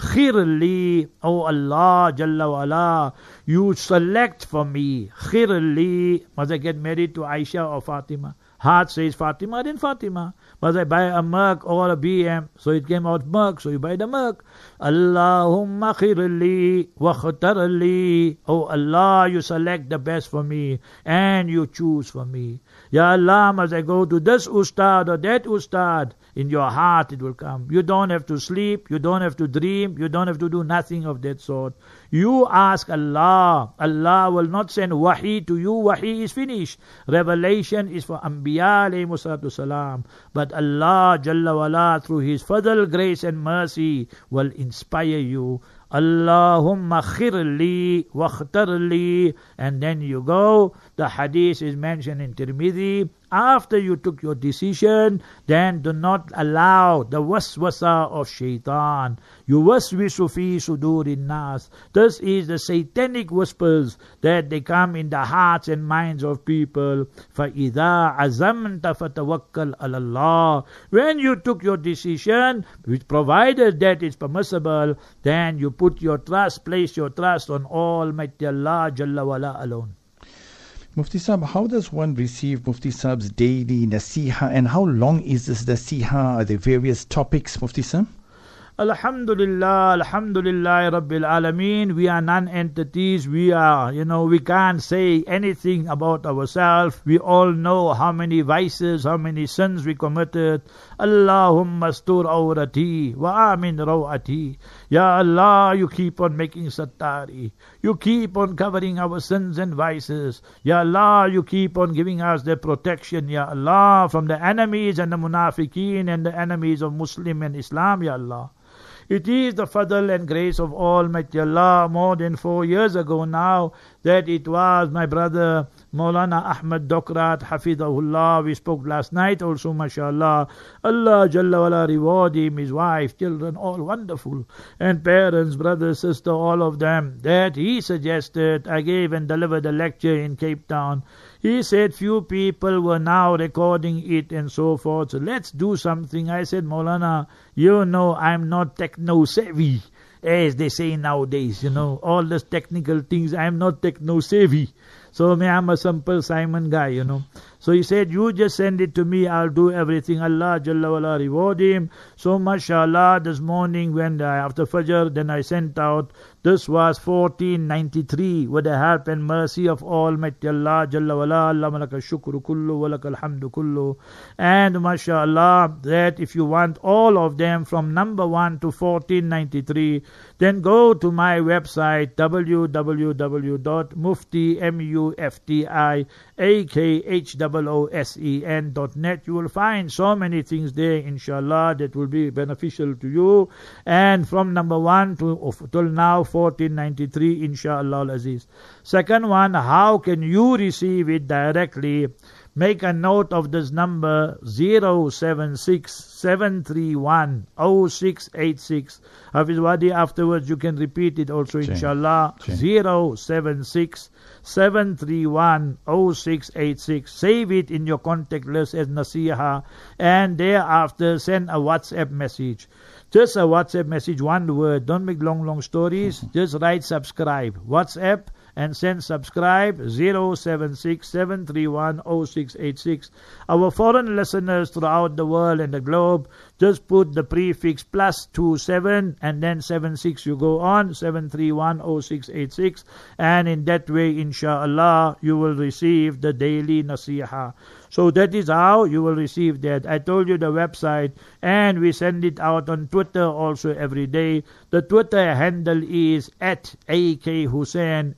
Khirli, oh Allah Jalla wala, you select for me. Khirli, must I get married to Aisha or Fatima? Heart says Fatima, then Fatima. Must I buy a Merc or a BM? So it came out Merc, so you buy the Merc. Allahumma khirli wa khatarli. Oh Allah, you select the best for me and you choose for me. Ya Allah, must I go to this ustad or that ustad? In your heart it will come. You don't have to sleep, you don't have to dream, you don't have to do nothing of that sort. You ask Allah. Allah will not send wahi to you. Wahi is finished. Revelation is for Anbiya alayhi salatu salam. But Allah Jalla wala, through His fadl, grace and mercy, will inspire you. Allahumma khirli wa khtarli. And then you go. The hadith is mentioned in Tirmidhi. After you took your decision, then do not allow the waswasa of shaitan. You waswisu fi sudurin nas. This is the satanic whispers that they come in the hearts and minds of people. فَإِذَا عَزَمْتَ فَتَوَكَّلْ عَلَى اللَّهِ. When you took your decision, which provided that it's permissible, then you put your trust, place your trust on Almighty Allah Jalla wala alone. Mufti Sahib, how does one receive Mufti Sahib's daily nasiha, and how long is this nasiha? Are there various topics, Mufti Sahib? Alhamdulillah, Alhamdulillah Rabbil Alameen. We are non-entities. We are, we can't say anything about ourselves. We all know how many vices, how many sins we committed. Allahumma astur awrati wa amin rawati. Ya Allah, you keep on making sattari. You keep on covering our sins and vices. Ya Allah, you keep on giving us the protection, Ya Allah, from the enemies and the munafiqeen and the enemies of Muslim and Islam, Ya Allah. It is the fadl and grace of Almighty Allah more than 4 years ago now that it was my brother Maulana Ahmad Dokrat, Hafidahullah, we spoke last night also, mashallah. Allah Jalla wala reward him, his wife, children, all wonderful. And parents, brother, sister, all of them. That he suggested, I gave and delivered a lecture in Cape Town. He said few people were now recording it and so forth. So let's do something. I said, Maulana, you know I'm not techno-savvy, as they say nowadays, all these technical things. I'm not techno-savvy. So I'm a simple Simon guy, So he said, you just send it to me, I'll do everything. Allah Jalla wala reward him. So mashallah, this morning when after Fajr, then I sent out, this was 1493, with the help and mercy of Almighty Allah Jalla wala, Allah malaka shukru kullu, wa lakal hamdu kullu. And mashallah, that if you want all of them from number 1 to 1493, then go to my website, www.muftiakhosen.net. You will find so many things there, inshallah, that will be beneficial to you. And from number 1 till now, 1493, inshallah al-Aziz. Second one, how can you receive it directly? Make a note of this number, 076-731-0686. Hafiz Wadi, afterwards you can repeat it also, inshallah. 076-731-0686. Save it in your contact list as Nasiha, and thereafter send a WhatsApp message. Just a WhatsApp message, one word. Don't make long stories. Just write subscribe. WhatsApp and send subscribe, 076-731-0686. Our foreign listeners throughout the world and the globe, just put the prefix +27 and then 76. You go on, 731-0686. And in that way, inshallah, you will receive the daily nasiha. So that is how you will receive that. I told you the website, and we send it out on Twitter also every day. The Twitter handle is @AKHoosen,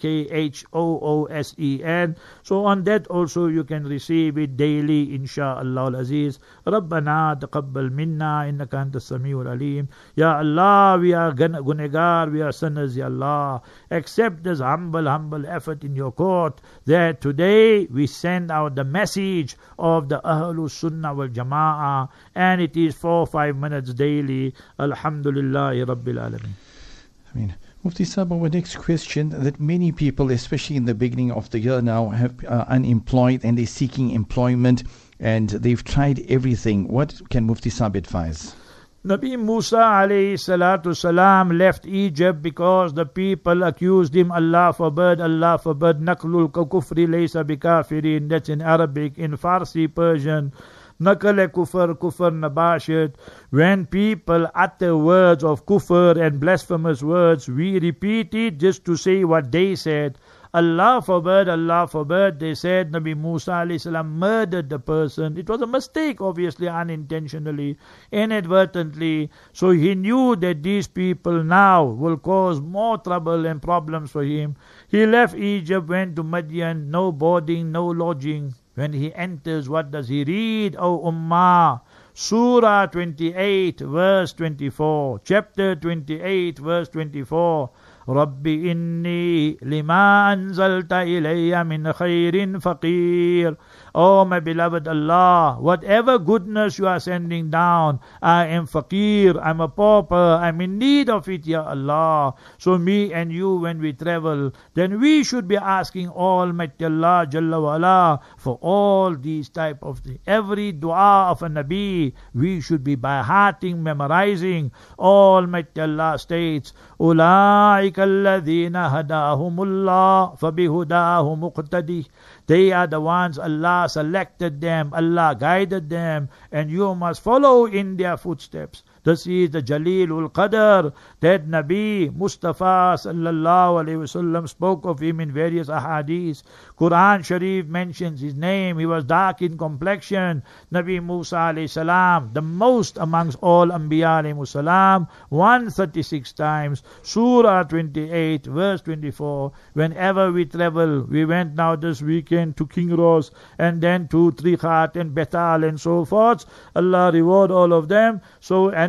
AKHOOSEN. So on that also you can receive it daily, insha'Allah al-Aziz. Rabbana taqabbal minna innaka antas samiul alim. Ya Allah, we are gunegar, we are sinners, Ya Allah. Accept this humble effort in your court, that today we send out the message of the Ahlus Sunnah wal Jama'ah, and it is 4-5 minutes daily. Alhamdulillahi Rabbil Alameen. I mean, Mufti Sahib, our next question, that many people, especially in the beginning of the year now, have unemployed and they're seeking employment, and they've tried everything. What can Mufti Sahib advise? Nabi Musa alayhi salatu salam left Egypt because the people accused him, Allah forbid, Naklul kufri laysa bikafirin. That's in Arabic. In Farsi, Persian, Nakal kufr nabashit. When people utter words of kufr and blasphemous words, we repeat it just to say what they said. Allah forbid, they said Nabi Musa alayhi salam murdered the person. It was a mistake, obviously, unintentionally, inadvertently. So he knew that these people now will cause more trouble and problems for him. He left Egypt, went to Madian, no boarding, no lodging. When he enters, what does he read? O Ummah, Surah 28, verse 24. Chapter 28, verse 24. Rabbi inni lima anzalta ilayya min khairin faqir. Oh my beloved Allah, whatever goodness you are sending down, I am faqir, I'm a pauper, I'm in need of it, Ya Allah. So me and you, when we travel, then we should be asking Almighty Allah Jalla wa Ala for all these type of things. Every dua of a Nabi, we should be by hearting, memorizing. Almighty Allah states, Ulaika alladhina hadahumullah fabihudahu muqtadi. They are the ones Allah selected them, Allah guided them, and you must follow in their footsteps. This is the Jalilul Qadr, that Nabi Mustafa sallallahu alayhi wasallam spoke of him in various ahadith. Quran Sharif mentions his name. He was dark in complexion. Nabi Musa alayhi salam, the most amongst all Anbiya alayhi salam, 136 times. Surah 28, verse 24. Whenever we travel, we went now this weekend to King Ross, and then to Trikhat and Bethal and so forth. Allah reward all of them. So, and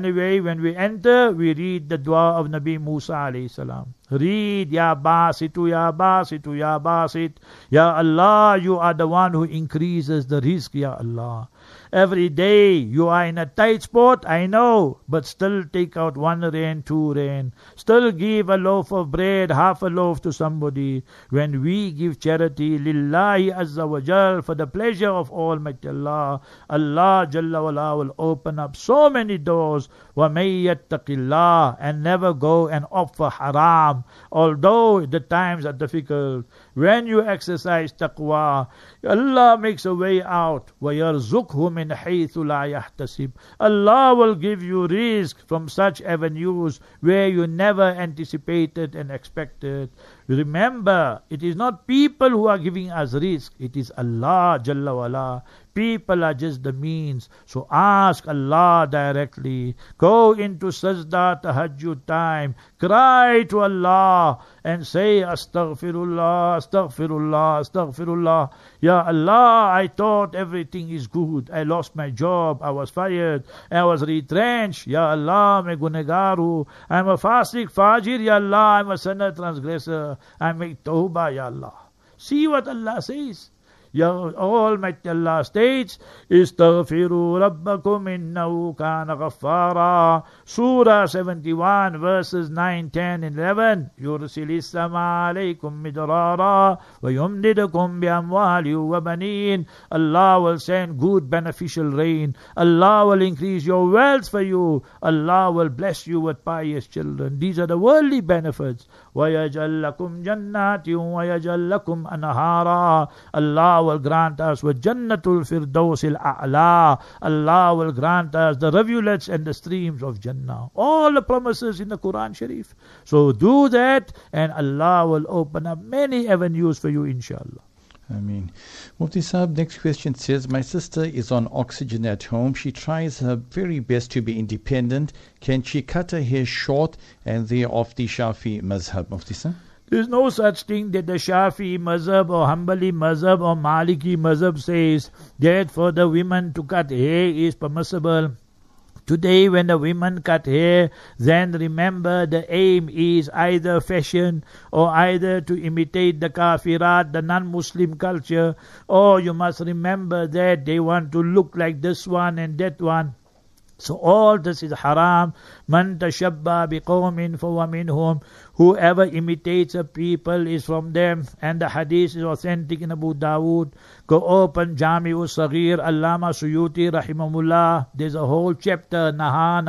anyway, when we enter, we read the dua of Nabi Musa alayhi salam. Read, Ya Basitu, Ya Basitu, Ya Basit. Ya Allah, you are the one who increases the rizq, Ya Allah. Every day you are in a tight spot, I know, but still take out 1 rain, 2 rain. Still give a loaf of bread, half a loaf to somebody. When we give charity, lillahi azza wa jal, for the pleasure of Almighty Allah, Allah Jalla wala will open up so many doors. وَمَن يَتَّقِ اللَّهَ, and never go and opt for haram. Although the times are difficult, when you exercise taqwa, Allah makes a way out. وَيَرْزُقْهُ مِنْ حَيْثُ لَا يَحْتَسِبْ. Allah will give you rizq from such avenues where you never anticipated and expected. Remember, it is not people who are giving us rizq, it is Allah Jalla wala. People are just the means. So ask Allah directly. Go into sajda tahajjud time. Cry to Allah and say, Astaghfirullah, Astaghfirullah, Astaghfirullah. Ya Allah, I thought everything is good. I lost my job. I was fired. I was retrenched. Ya Allah, मैं गुनहगार I'm a fasik, fajir. Ya Allah, I'm a sinner, transgressor. I make tawbah, Ya Allah. See what Allah says. Ya Almighty Allah states, Istaghfiru Rabbakum innahu kana ghaffara. Surah 71 verses 9, 10 and 11. Yursilis sama alaykum midrara wa yumdidukum bi amwali wa banin. Allah will send good beneficial rain. Allah will increase your wealth for you. Allah will bless you with pious children. These are the worldly benefits. Wa yaj'al lakum jannatin wa yaj'al lakum anhara. Allah will grant us with Jannatul Firdausil A'la. Allah will grant us the rivulets and the streams of Jannah. All the promises in the Quran Sharif. So do that and Allah will open up many avenues for you, inshallah. Ameen. Mufti Sahib, next question says, my sister is on oxygen at home. She tries her very best to be independent. Can she cut her hair short? And they are of the Shafi mazhab, Mufti Sahib. There is no such thing that the Shafi'i mazhab or Hanbali mazhab or Maliki mazhab says that for the women to cut hair is permissible. Today when the women cut hair, then remember the aim is either fashion or either to imitate the kafirat, the non-Muslim culture, or you must remember that they want to look like this one and that one. So all this is haram. Man tashabba biqawmin fahuwa minhum. Whoever imitates a people is from them. And the hadith is authentic in Abu Dawood. Go open Jami'u Saghir, Allama Suyuti rahimahullah. There's a whole chapter, Naha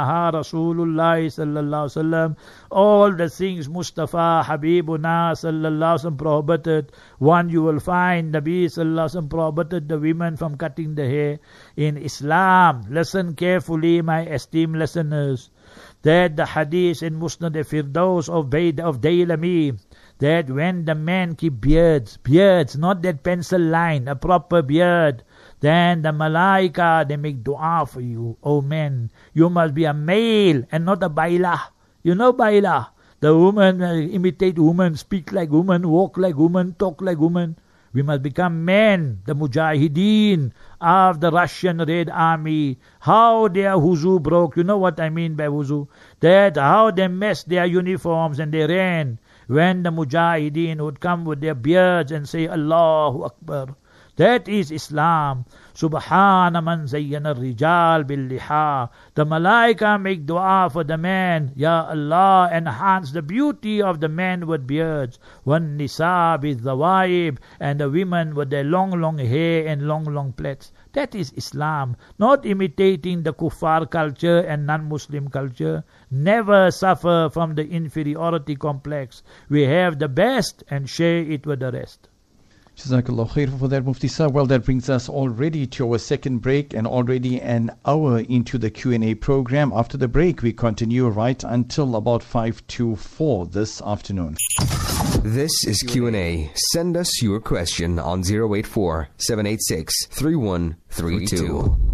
Rasulullah sallallahu alaihi wasallam. All the things Mustafa Habibuna sallallahu alaihi wasallam prohibited. One you will find, Nabi sallallahu alaihi wasallam prohibited the women from cutting the hair. In Islam, listen carefully, my esteemed listeners, that the hadith in Musnad Firdaus of Daylami, that when the men keep beards, not that pencil line, a proper beard, then the malaika, they make dua for you. Oh men, you must be a male and not a baila. You know baila? The woman imitate woman, speak like woman, walk like woman, talk like woman. We must become men, the mujahideen of the Russian Red Army. How their huzu broke, you know what I mean by huzu? That how they messed their uniforms and they ran. When the mujahideen would come with their beards and say, Allahu Akbar. That is Islam. Subhana man zayyana rijal bil liha. The malaika make dua for the man. Ya Allah, enhance the beauty of the men with beards. Wan nisa bil zawaib. And the women with their long hair and long plaits. That is Islam. Not imitating the kuffar culture and non-Muslim culture. Never suffer from the inferiority complex. We have the best and share it with the rest. Jazakallah khair for that, Mufti Sahib. Well, that brings us already to our second break and already an hour into the Q&A program. After the break, we continue right until about 5 to 4 this afternoon. This is Q&A. Send us your question on 084-786-3132.